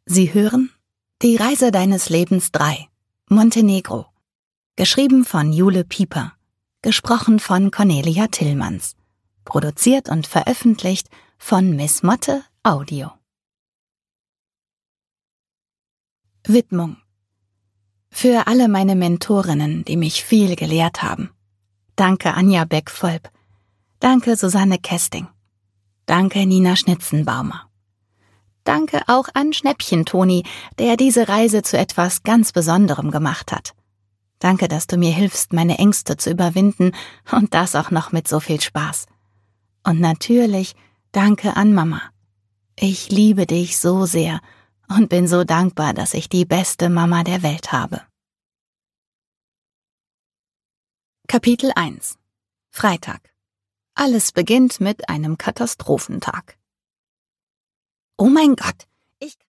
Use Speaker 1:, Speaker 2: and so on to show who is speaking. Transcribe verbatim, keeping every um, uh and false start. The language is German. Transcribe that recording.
Speaker 1: Sie hören Die Reise deines Lebens drei, Montenegro. Geschrieben von Jule Pieper. Gesprochen von Cornelia Tillmanns. Produziert und veröffentlicht von Miss Motte Audio. Widmung. Für alle meine Mentorinnen, die mich viel gelehrt haben. Danke Anja Beck-Volp. Danke Susanne Kesting. Danke Nina Schnitzenbaumer. Danke auch an Schnäppchen-Toni, der diese Reise zu etwas ganz Besonderem gemacht hat. Danke, dass du mir hilfst, meine Ängste zu überwinden und das auch noch mit so viel Spaß. Und natürlich danke an Mama. Ich liebe dich so sehr und bin so dankbar, dass ich die beste Mama der Welt habe. Kapitel eins. Freitag. Alles beginnt mit einem Katastrophentag. Oh mein Gott, ich